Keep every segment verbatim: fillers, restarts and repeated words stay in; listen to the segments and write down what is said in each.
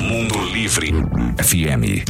Mundo Livre F M.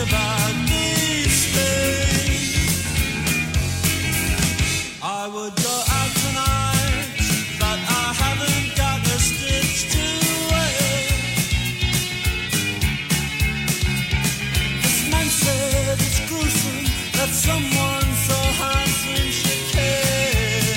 about these things. I would go out tonight, but I haven't got a stitch to wear. This man said it's gruesome that someone so handsome should care.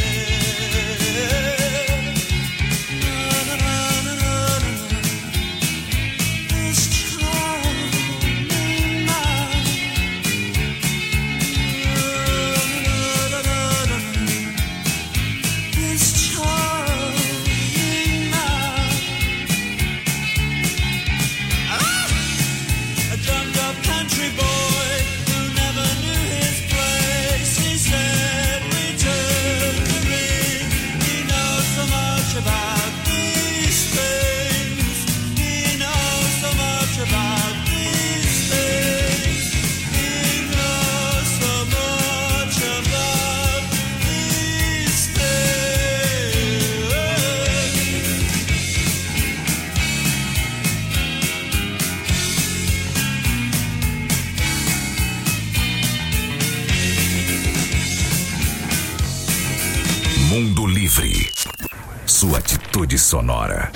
Mundo Livre. Sua atitude sonora.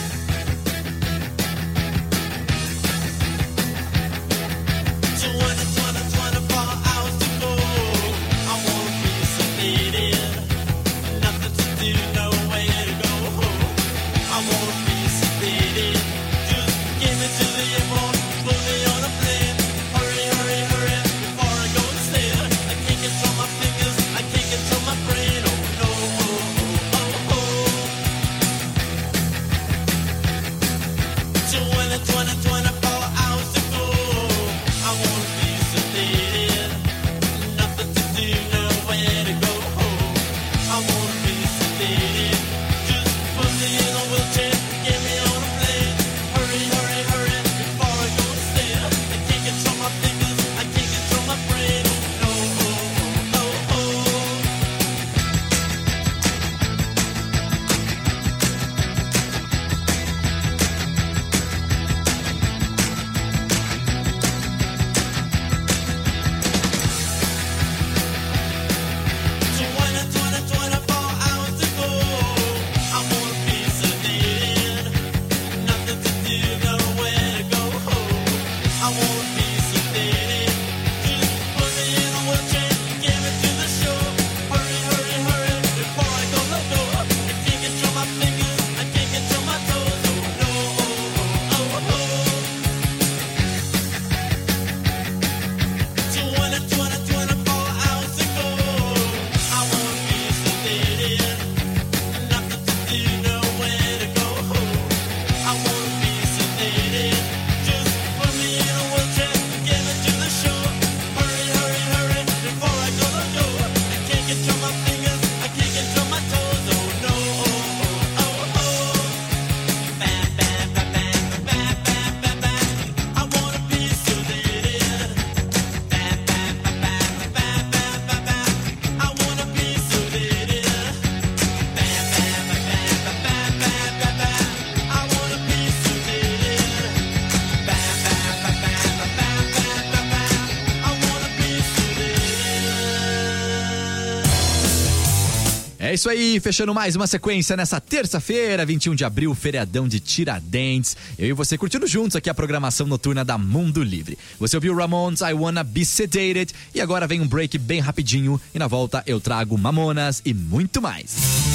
É isso aí, fechando mais uma sequência nessa terça-feira, vinte e um de abril, feriadão de Tiradentes. Eu e você curtindo juntos aqui a programação noturna da Mundo Livre. Você ouviu Ramones, I Wanna Be Sedated, e agora vem um break bem rapidinho e na volta eu trago Mamonas e muito mais.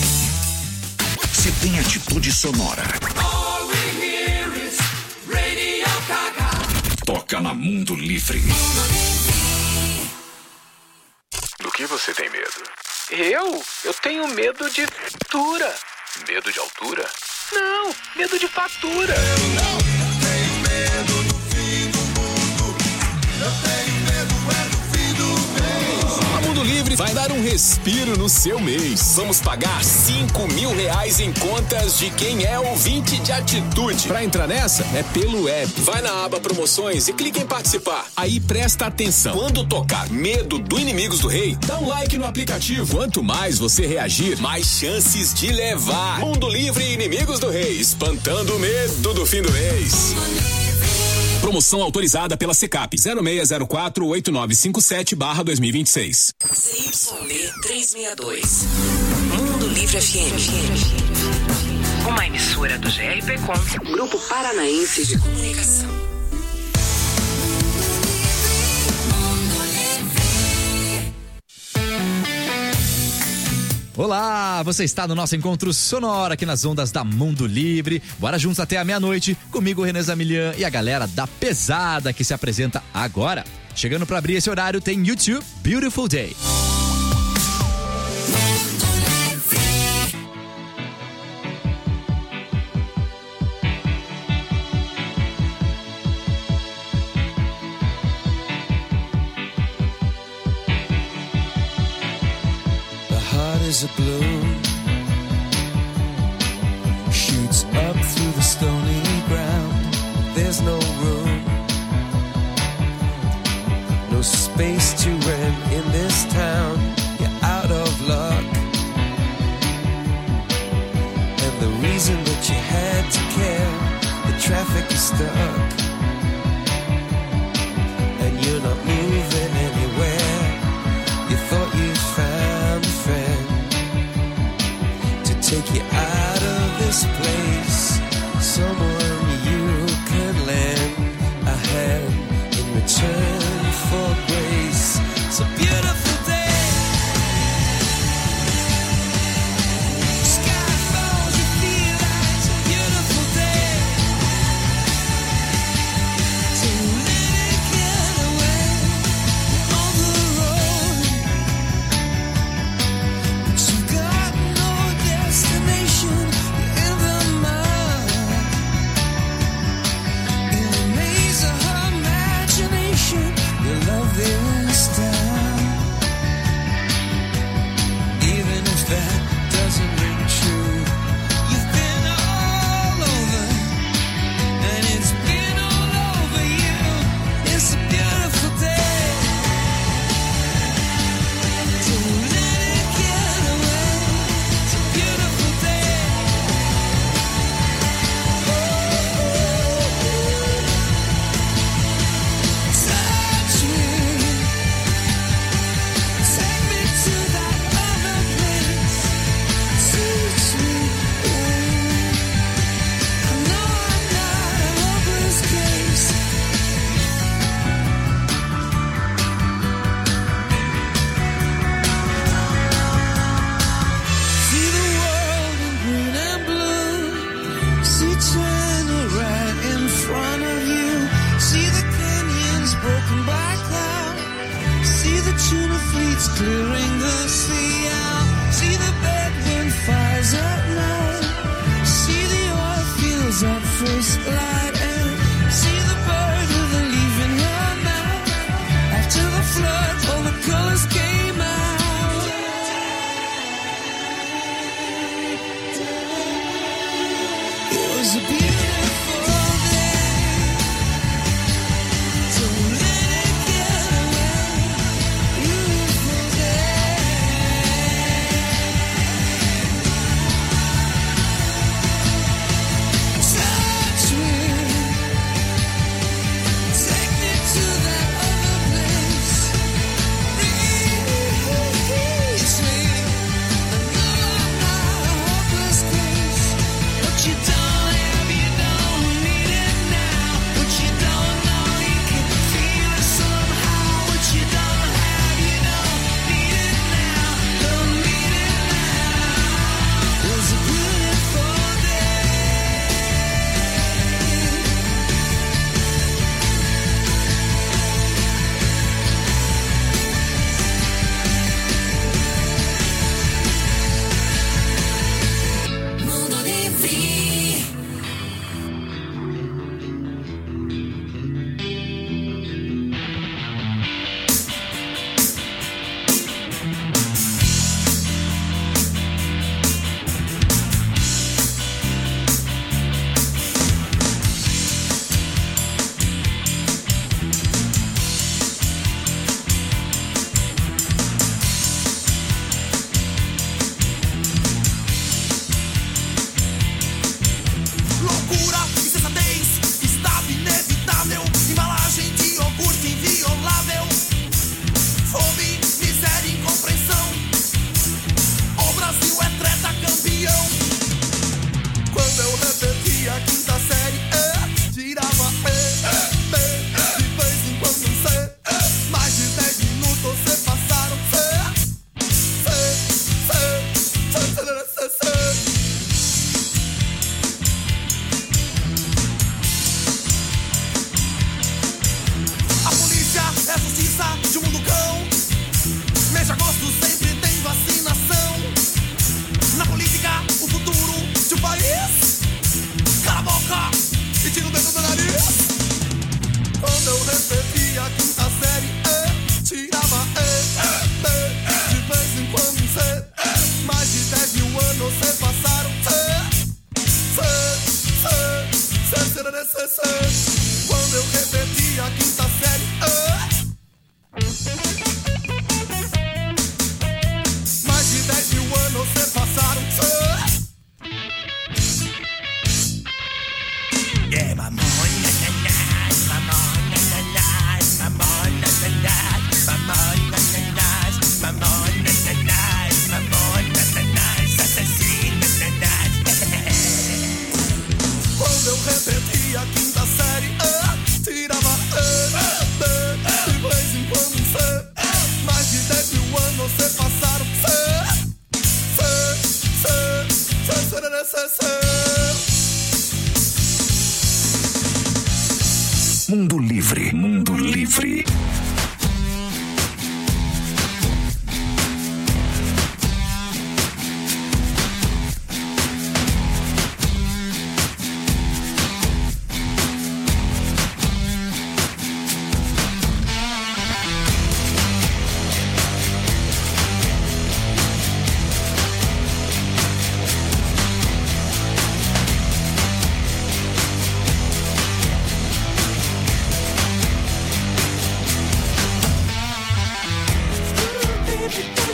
Se tem atitude sonora, All we hear is Radio Gaga. toca na Mundo Livre. Do que você tem medo? Eu? Eu tenho medo de altura. Medo de altura? Não, medo de fatura. Eu não tenho medo do fim do mundo. Eu tenho medo é do fim do mês. A Mundo Livre vai dar um respiro no seu mês. Vamos pagar cinco mil reais em contas de quem é ouvinte de atitude. Pra entrar nessa, é pelo app. Vai na aba promoções e clica em participar. Aí presta atenção. Quando tocar Medo do Inimigos do Rei, dá um like no aplicativo. Quanto mais você reagir, mais chances de levar. Mundo Livre e Inimigos do Rei, espantando o medo do fim do mês. Promoção autorizada pela Secap zero seis zero quatro oito nove cinco sete barra dois mil e vinte e seis. C Y B trezentos e sessenta e dois. Mundo Livre F M. Uma emissora do G R P Com, Grupo Paranaense de Comunicação. Olá, você está no nosso encontro sonoro aqui nas ondas da Mundo Livre. Bora juntos até a meia-noite, comigo, René Zamilian, e a galera da Pesada que se apresenta agora. Chegando para abrir esse horário tem YouTube, Beautiful Day. Is a bloom, shoots up through the stony ground. There's no room, no space to rent in this town. You're out of luck, and the reason that you had to care, the traffic is stuck, and you're not moving anywhere. You thought you'd found a friend take you out of this place, someone you can lend a hand in return for grace. It's a beautiful day. Sky falls, you feel like it's a beautiful day. So let it get away on the road, but you got no destination in the mud. In a maze of her imagination, your love is down. Even if that doesn't ring true, you've been all over, and it's been all over you. It's a beautiful day. So let it get away. It's a beautiful day. Touch me, take me to that other place. Teach me, I know I'm not a hopeless case. See the world in green and blue. See China right in front of you. See the canyons broken by cloud. See the tuna fleets clearing the sea out. See the bedroom fires at night. See the oil fields at first light. And see the bird with a leaf in her mouth. After the flood, all the colors came out. It was a beautiful day. So let it get away. Beautiful day.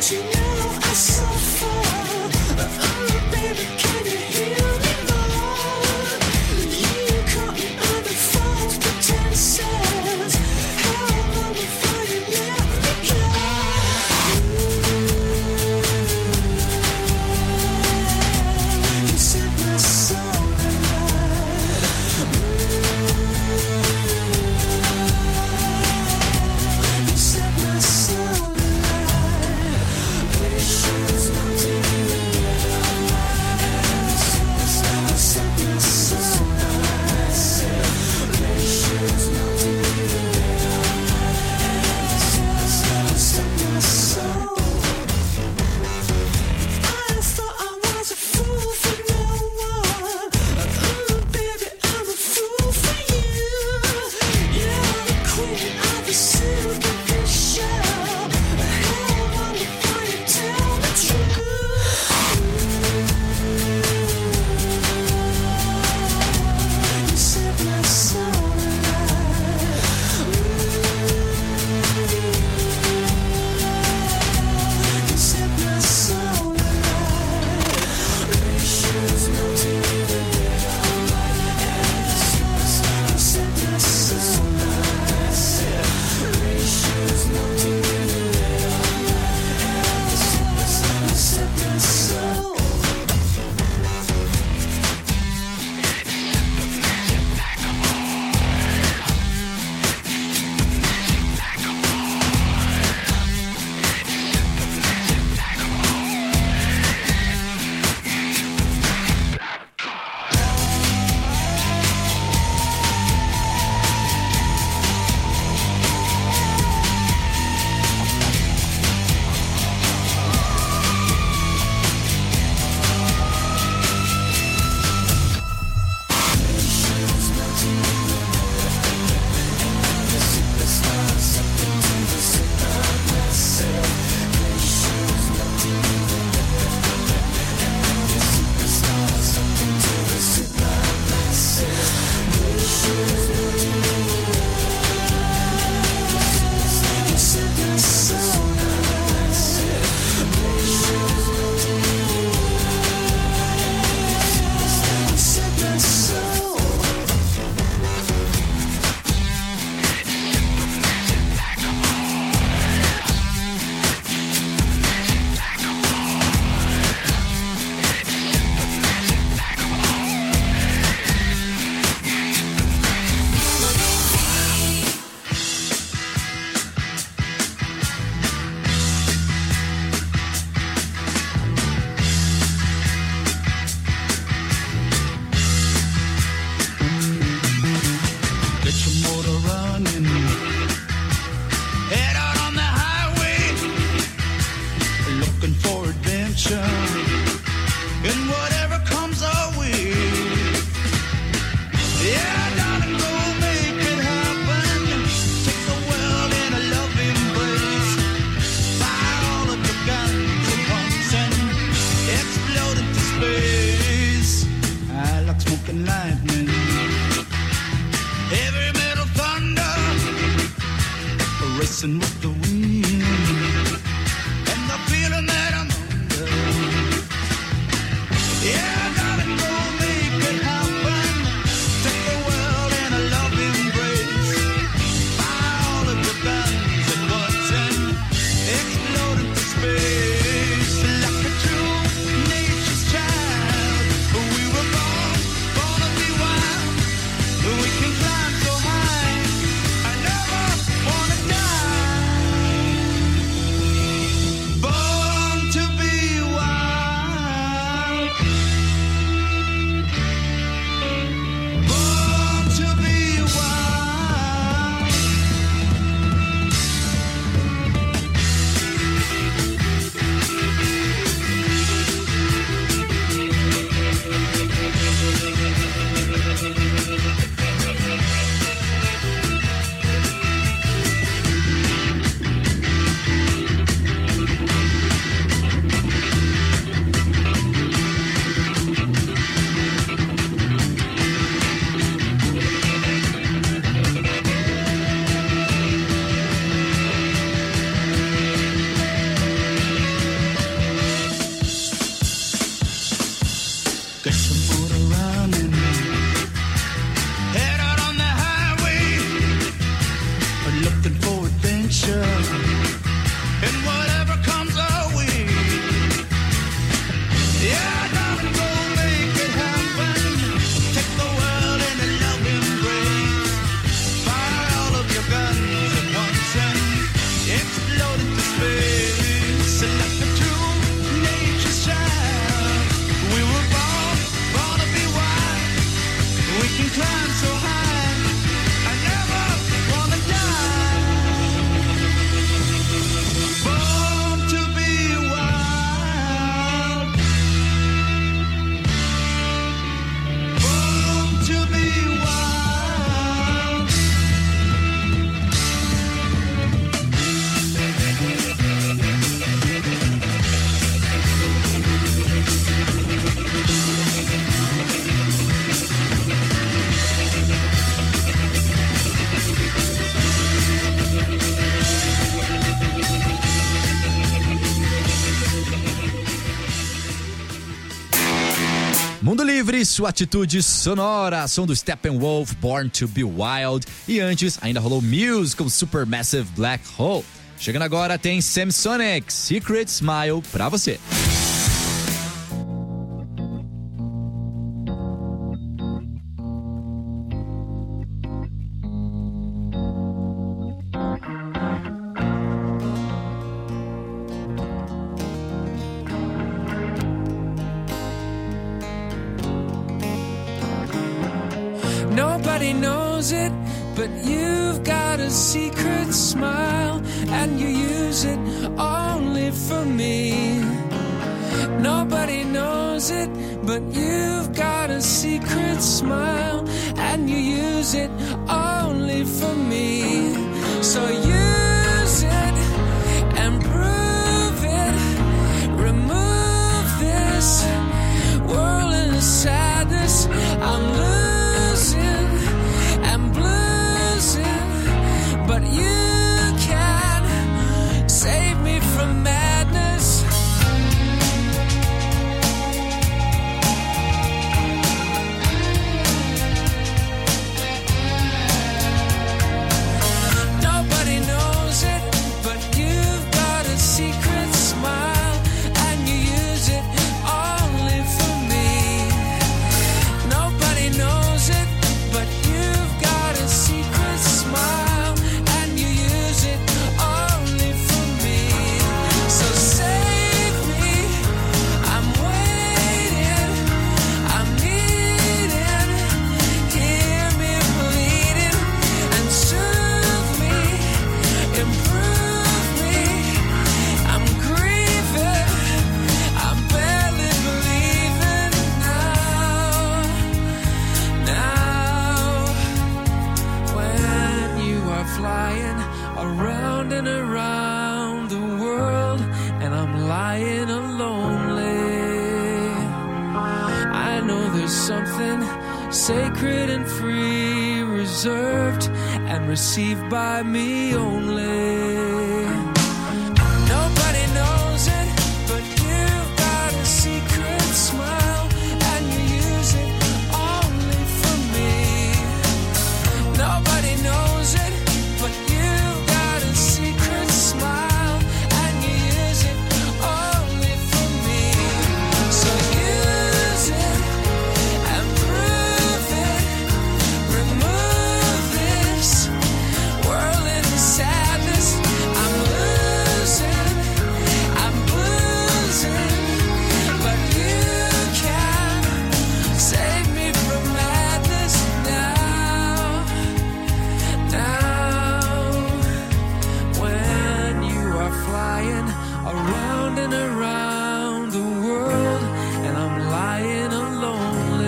dancing with the wind and the feeling that I'm under. Yeah, I gotta go make it happen. Take the world in a loving embrace. Fire all of the guns at once and explode into space. Like a true nature's child, we were born, born to be wild. We can climb so high. I never wanna die. Livre, sua atitude sonora, som do Steppenwolf, Born to be Wild. E antes, ainda rolou Muse com Supermassive Black Hole. Chegando agora tem Samsonic, Secret Smile pra você. Nobody knows it, but you've got a secret smile, and you use it only for me. Nobody knows it, but you've got a secret smile, and you use it only for me. So use it and prove it. Remove this whirling of sadness. I'm losing. But you can save me from madness. Nobody knows it, but you've got a secret smile, and you use it only for me. Nobody knows it, but you've got a secret smile. Flying around and around the world, and I'm lying alone. I know there's something sacred and free, reserved and received by me only. Nobody knows it, but you've got a secret smile, and you use it only for me. Nobody knows it, but you've got a secret smile, and you use it only for me. So use it and prove it. Remove this whirling sadness. I'm losing, I'm losing, but you can save me from madness now, now. When you are flying around and around the world, and I'm lying alone.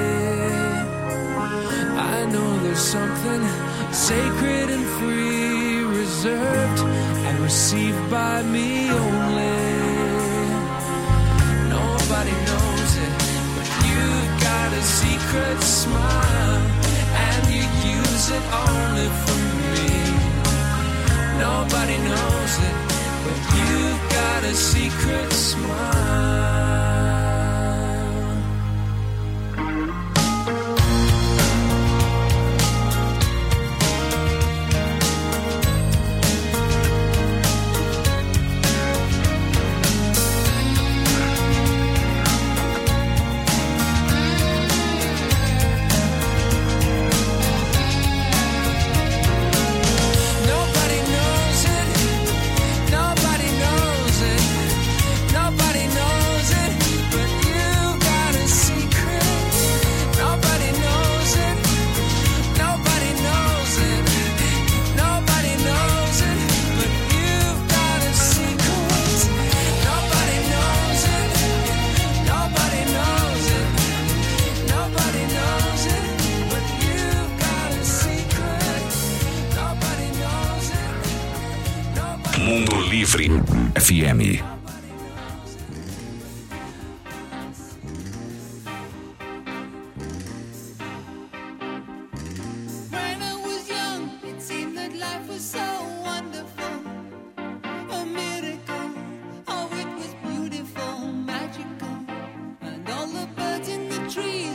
I know there's something sacred and free, reserved and received by me only. Nobody knows it, but you've got a secret smile, and you use it only for me. Nobody knows it, but you've got a secret smile. Nobody knows it, nobody knows it, nobody knows it, but you've got a secret. Nobody knows it, nobody knows it, nobody knows it, but you've got a secret. Nobody knows it, nobody knows it, nobody knows it, but you've got a secret. Nobody knows it, nobody. Mundo Livre F M. When I was young, it seemed that life was so wonderful, a miracle. Oh, it was beautiful, magical, and all the birds in the trees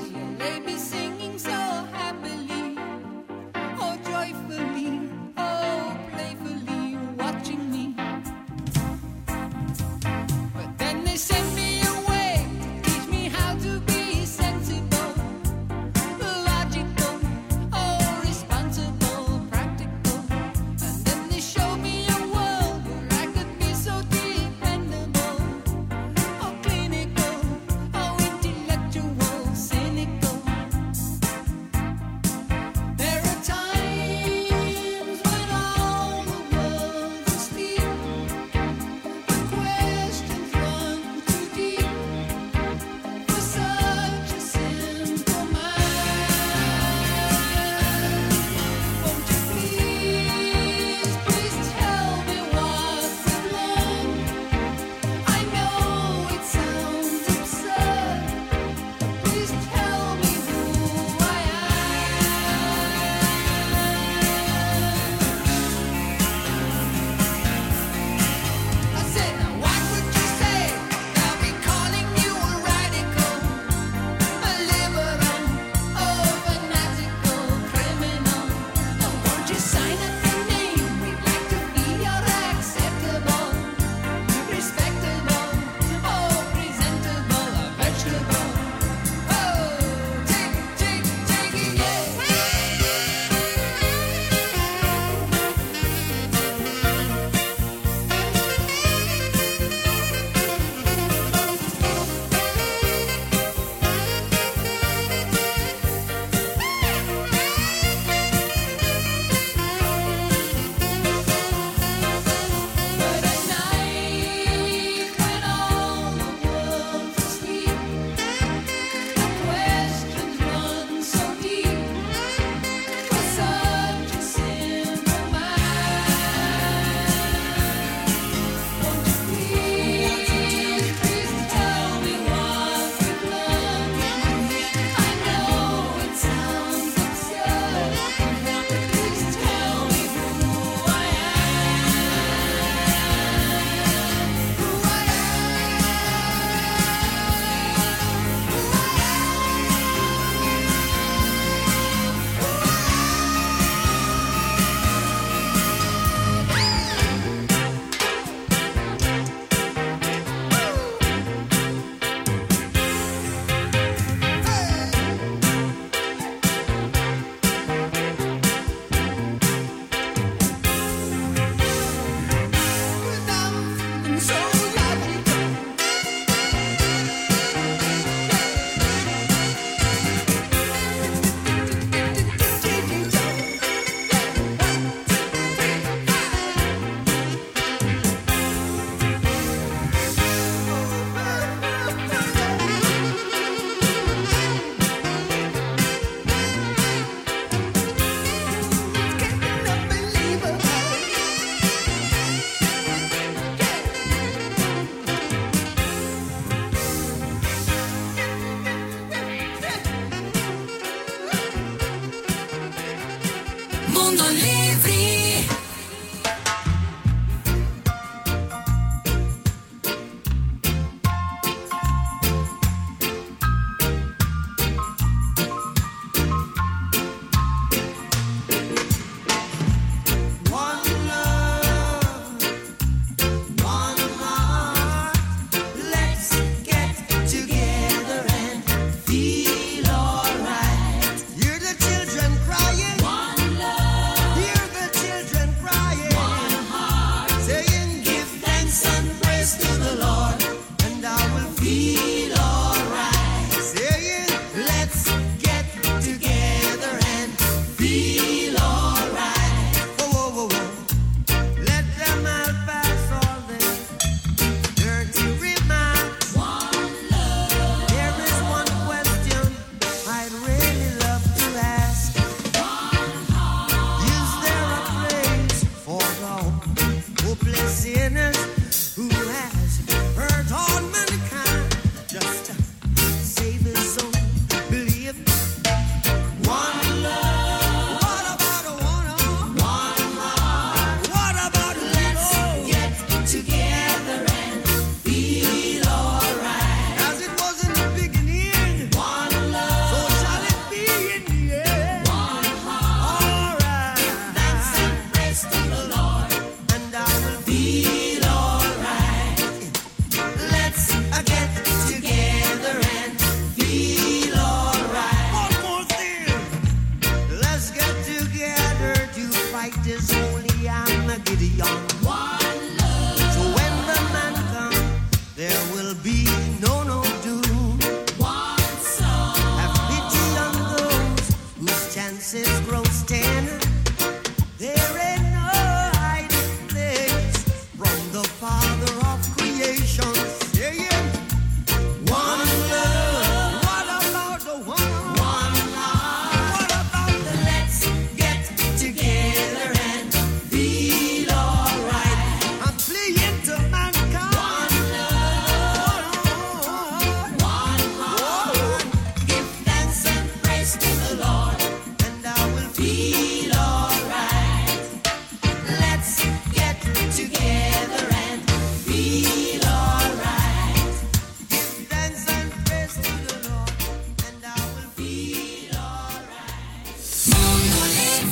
sinners who has hurt all mankind just to save his soul. Believe one love. What about a one love? One heart. What about a let's get together and feel alright. As it was in the beginning, one love. So shall it be in the end. One heart. Alright. Give thanks and praise to the Lord, and I will feel alright. Let's uh, get together and feel alright. One more thing. Let's get together to fight this holy Armageddon. One love. So when the man comes, there will be no no doom. One soul. Have pity on those whose chances grow thinner. There ain't no hiding place from the Father of creation. Yeah, yeah. One love. What about the one? One heart. What about the let's get together and feel alright? I'm pleading to mankind. One love. One heart. Give thanks and praise to the Lord, and I will feel alright. Let's get together and feel alright. Give thanks and praise to the Lord, and I will feel alright.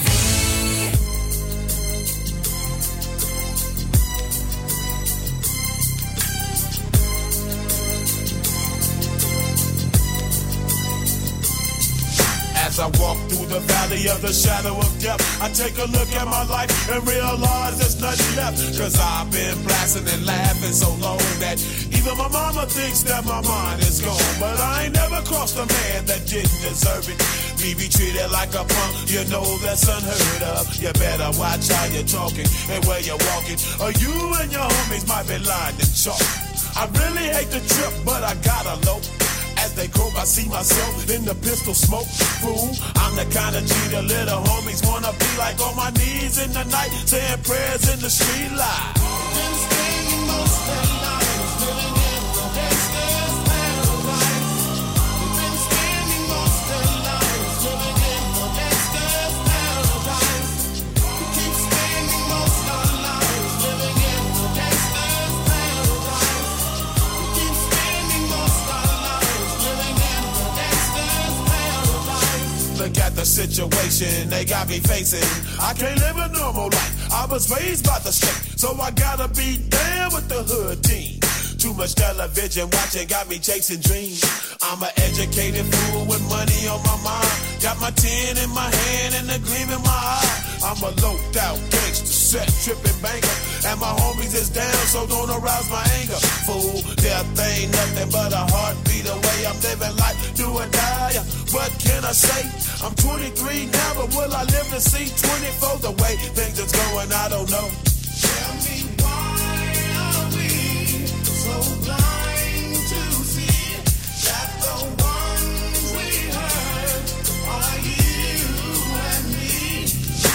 As I walk through the valley of the shadow of death, I take a look at my life and realize there's nothing left. Cause I've been blasting and laughing so long that even my mama thinks that my mind is gone. But I ain't never crossed a man that didn't deserve it. Me be treated like a punk, you know that's unheard of. You better watch how you're talking and where you're walking, or you and your homies might be lined in chalk. I really hate the trip, but I gotta low. As they croak, I see myself in the pistol smoke. Fool, I'm the kind of G the little homies wanna be like, on my knees in the night, saying prayers in the street light. Been spending most of their lives living in the gangster's paradise. Been spending most of their lives living in the gangster's paradise. We keep spending most of our lives living in the gangster's paradise. We keep spending most of our lives living in the gangster's paradise. Look at the situation they got me facing. I can't live a normal life. I was raised by the state, so I gotta be down with the hood team. Too much television watching got me chasing dreams. I'm an educated fool with money on my mind. Got my tin in my hand and a gleam in my eye. I'm a loped out gangster, set tripping banker, and my homies is down, so don't arouse my anger. Fool, death ain't nothing but a heartbeat away. I'm living life, do or die. What can I say? I'm twenty-three now, but will I live to see twenty-four? The way things is going, I don't know. Tell me why are we so blind to see that the ones we hurt are you and me?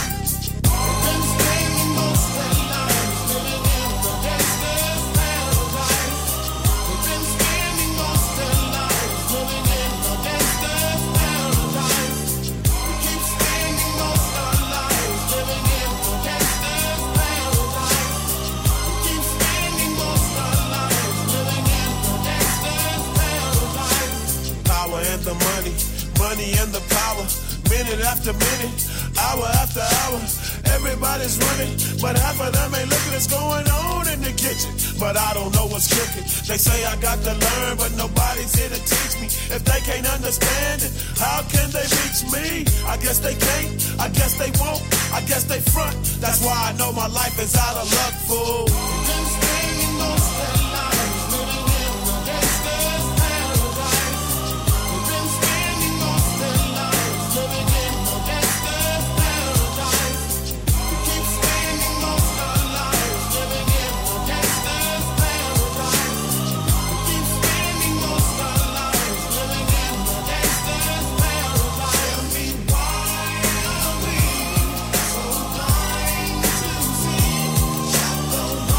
We've been spending most of our lives living in the gangster's paradise. We've been spending most of our lives living in the gangster's paradise. We keep spending most of our lives living in the gangster's paradise. We keep spending most of our lives living in the gangster's paradise. Power and the money, money and the power. Minute after minute, hour after hour, everybody's running, but half of them ain't looking what's going on in the kitchen. But I don't know what's cooking. They say I got to learn, but nobody's here to teach me. If they can't understand it, how can they reach me? I guess they can't, I guess they won't, I guess they front. That's why I know my life is out of luck, fool. Been spending most of their lives living in the gangster's paradise. We've been spending most of their lives living in the gangster's paradise. We keep spending most of our lives living in the gangster's paradise. We keep spending most of our lives living in the gangster's paradise. Tell me why are we so blind to see that the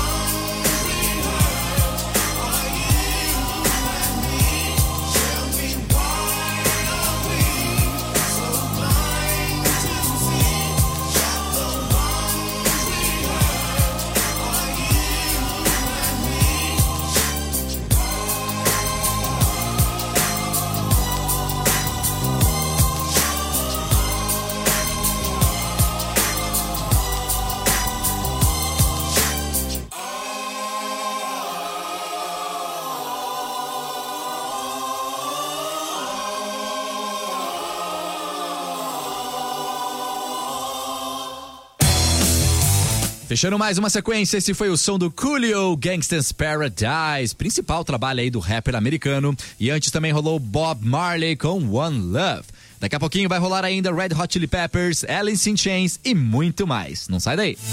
Fechando mais uma sequência, esse foi o som do Coolio, Gangsta's Paradise, principal trabalho aí do rapper americano. E antes também rolou Bob Marley com One Love. Daqui a pouquinho vai rolar ainda Red Hot Chili Peppers, Alice in Chains e muito mais. Não sai daí.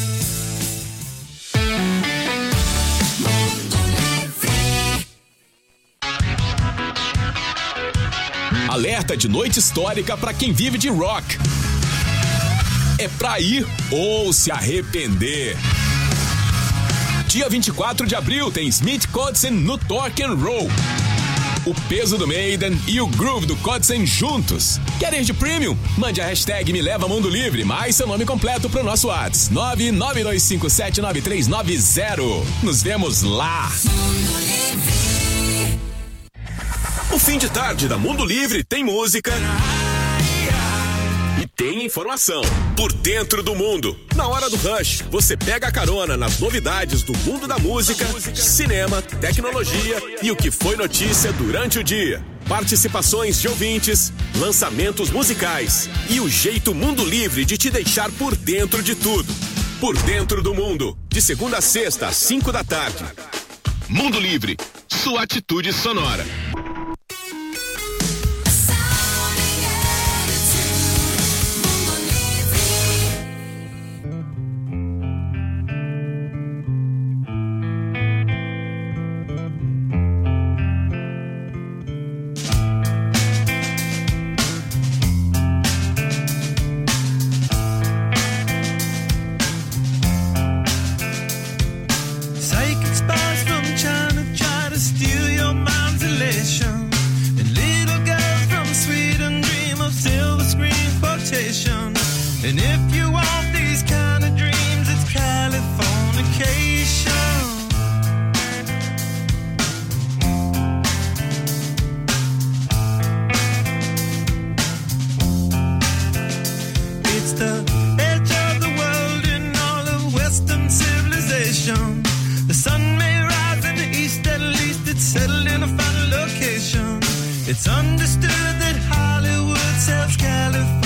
Alerta de noite histórica para quem vive de rock. É pra ir ou se arrepender. Dia vinte e quatro de abril tem Smith Kotzen no Torque and Roll. O peso do Maiden e o groove do Kotzen juntos. Quer ir de premium? Mande a hashtag Me Leva Mundo Livre, mais seu nome completo pro nosso WhatsApp nove nove dois cinco sete nove três nove zero. Nos vemos lá. O fim de tarde da Mundo Livre tem música e tem informação. Por dentro do mundo. Na hora do rush, você pega a carona nas novidades do mundo da música, cinema, tecnologia e o que foi notícia durante o dia. Participações de ouvintes, lançamentos musicais e o jeito Mundo Livre de te deixar por dentro de tudo. Por dentro do mundo. De segunda a sexta, às cinco da tarde. Mundo Livre. Sua atitude sonora. And if you want these kind of dreams, it's Californication. It's the edge of the world in all of Western civilization. The sun may rise in the east, at least it's settled in a final location. It's understood that Hollywood sells Californication.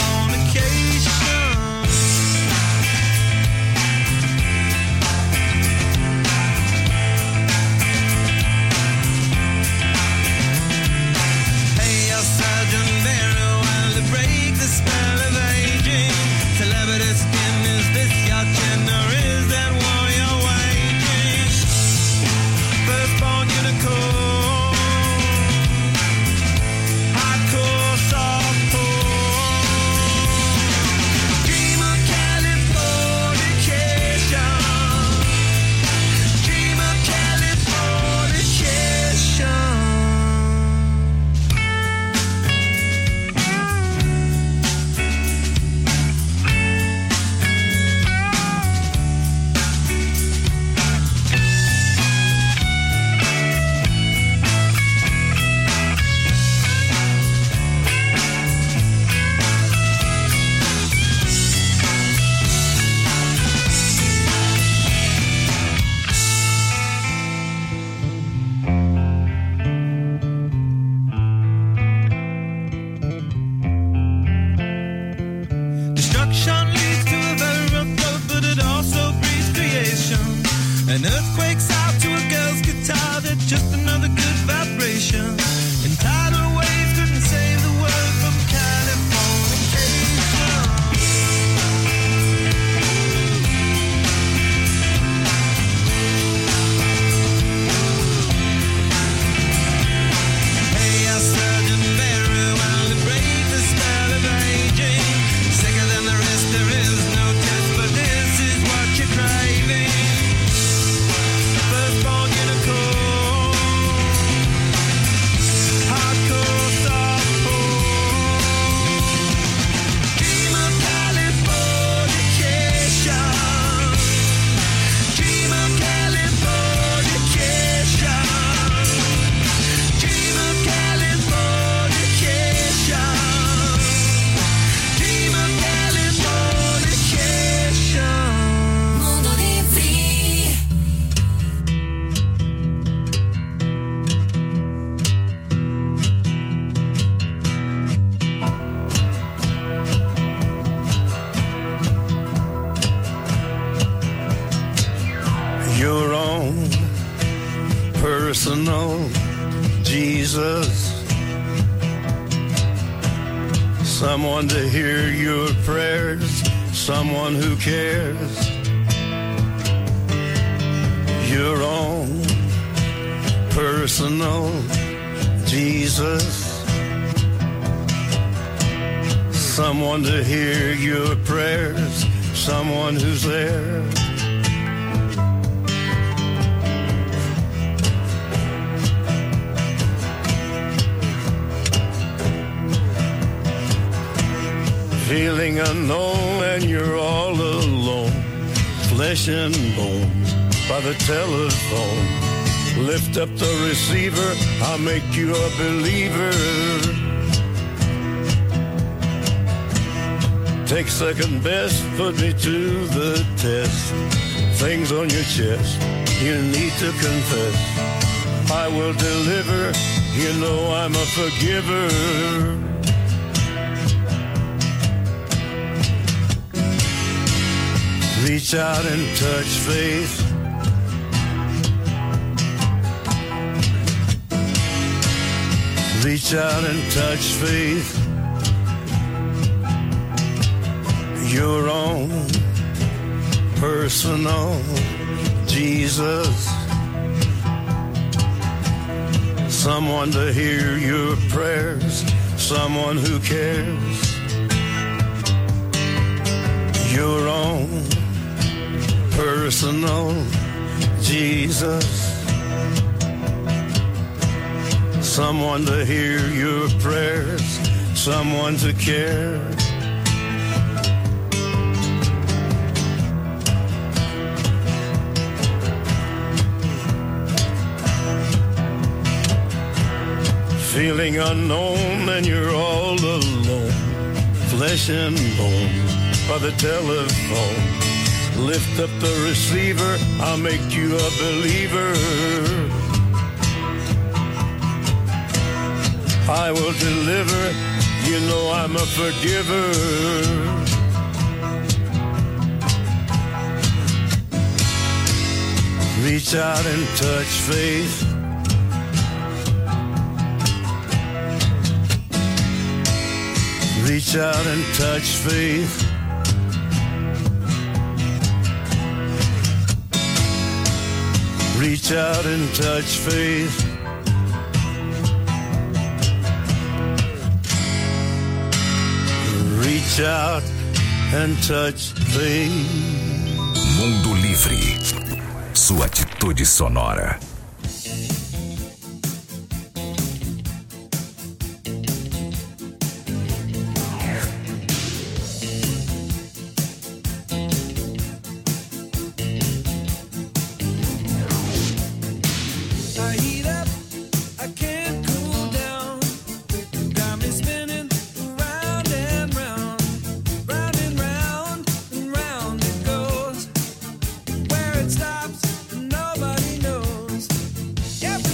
An earthquake's out to a girl's guitar, that's just another good vibration. And tidal waves couldn't save the world from Californication. Hey, I surgeon very well to break the spell of aging. Sicker than the rest, there is no test, but this is what you're craving. Firstborn unicorn. own personal Jesus. Someone to hear your prayers, someone who cares. Your own personal Jesus. Someone to hear your prayers, someone who's there. Feeling unknown and you're all alone, flesh and bone by the telephone. Lift up the receiver, I'll make you a believer. Take second best, put me to the test. Things on your chest, you need to confess. I will deliver, you know I'm a forgiver. Reach out and touch faith. Reach out and touch faith. Your own personal Jesus. Someone to hear your prayers, someone who cares. Your own personal Jesus. Someone to hear your prayers, someone to care. Feeling unknown and you're all alone, flesh and bone by the telephone. Lift up the receiver, I'll make you a believer. I will deliver, you know I'm a forgiver. Reach out and touch faith. Reach out and touch faith. Reach out and touch faith. Reach out and touch faith. Mundo Livre. Sua atitude sonora. Stops, nobody knows. Every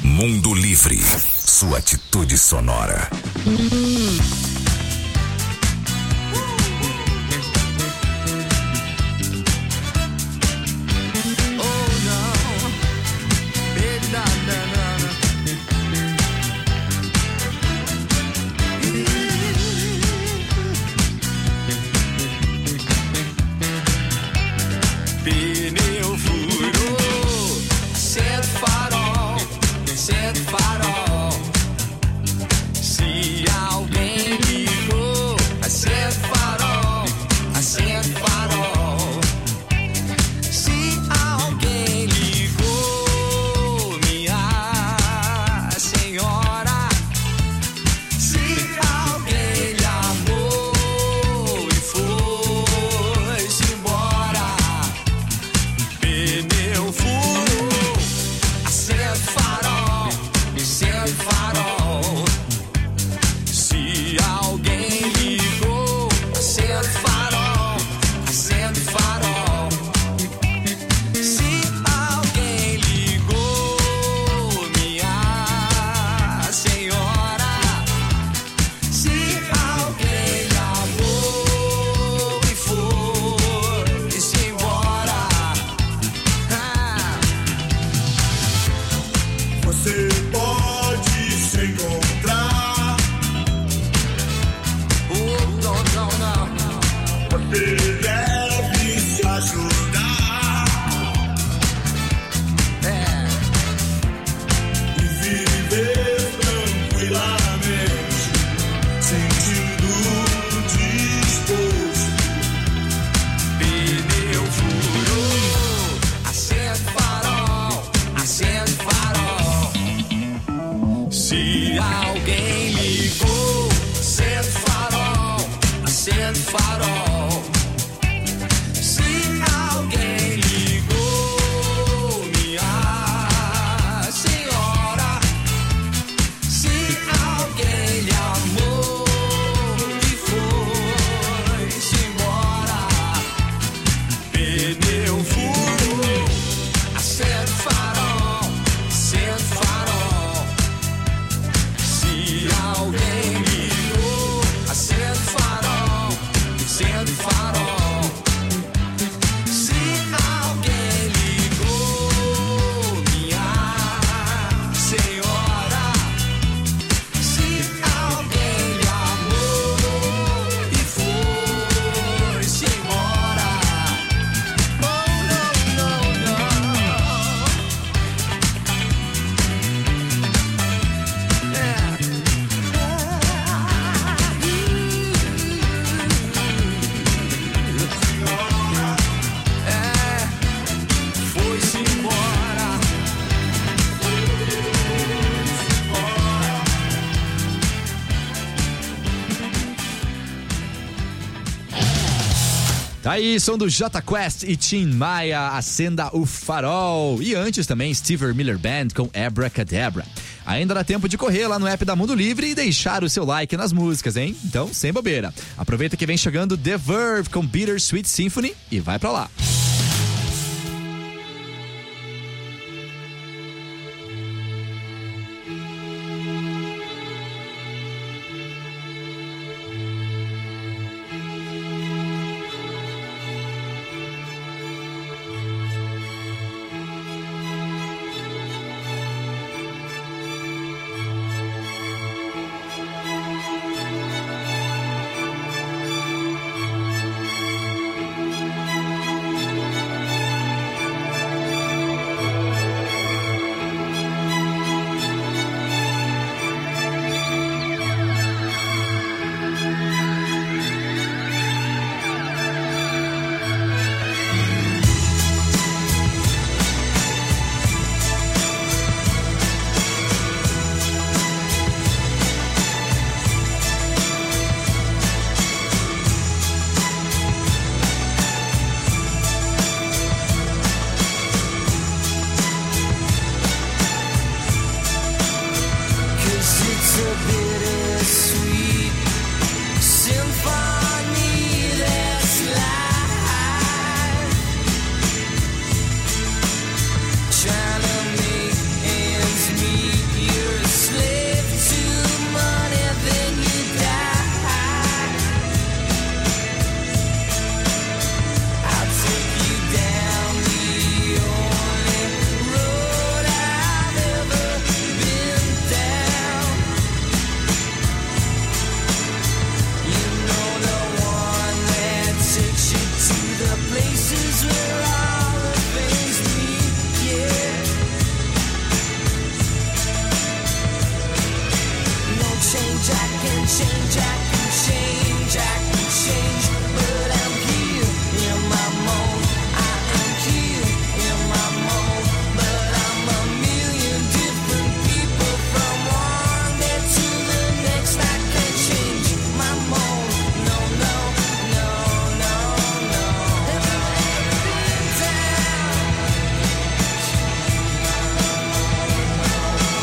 Mundo Livre, sua atitude sonora. Pneu furou, acende o farol, acende o farol. Se alguém ligou, acende o farol, acende o farol. Se alguém ligou, minha senhora. Se alguém lhe amou e foi-se embora. Pneu furou, acende o farol, acende o farol. Se alguém ligou, acende o farol, acende o farol. Se alguém ligou, minha senhora. Se alguém lhe amou e foi-se embora. Você pode se encontrar. Oh, não, não, não. Você deve se ajudar É, e viver tranquilamente, sentindo disposto. pneu furou, acende o farol, acende o farol. Se alguém ligou, acende o farol, acende o farol. Se alguém ligou, minha senhora. Se alguém lhe amou e foi-se embora. Pneu furou, acende o farol, acende o farol. Se alguém ligou, acende o farol, acende o farol. Se alguém ligou, minha senhora. Se alguém lhe amou e foi-se embora. Oh, não, não, não. É, foi-se embora. Tá aí, som do Jota Quest e Tim Maia, Acenda o Farol. E antes também, Steve Miller Band com Abracadabra. Ainda dá tempo de correr lá no app da Mundo Livre e deixar o seu like nas músicas, hein? Então, sem bobeira. Aproveita que vem chegando The Verve com Bittersweet Symphony e vai pra lá. Trying to make ends meet. can change at